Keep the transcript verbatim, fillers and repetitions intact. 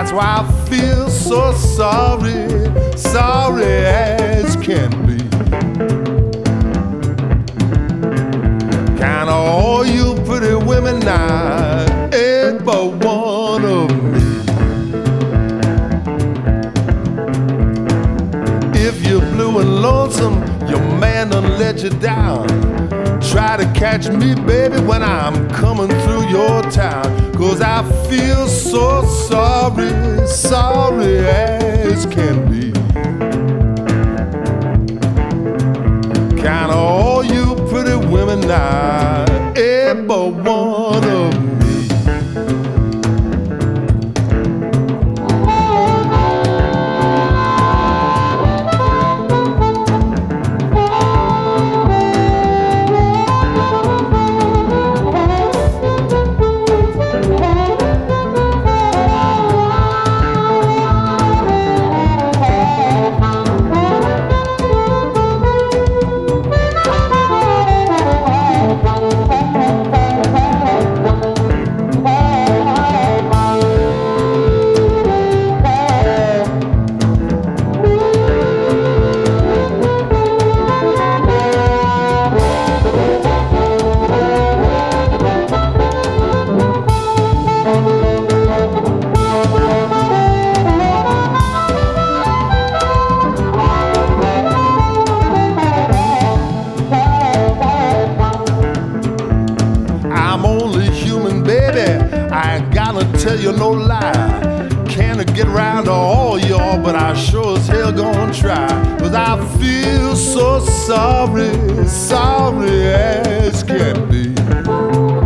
That's why I feel so sorry, sorry as can be. Kinda all you pretty women now ain't but one of me. If you're blue and lonesome, your man done let you down. Try to catch me, baby, when I'm coming through your town. 'Cause I feel so sorry, sorry as can be. Kinda all you pretty women now ain't but one of me. I'm only human, baby, I ain't gotta tell you no lie. Can't get around to all y'all, but I sure as hell gonna try. 'Cause I feel so sorry, sorry as can be.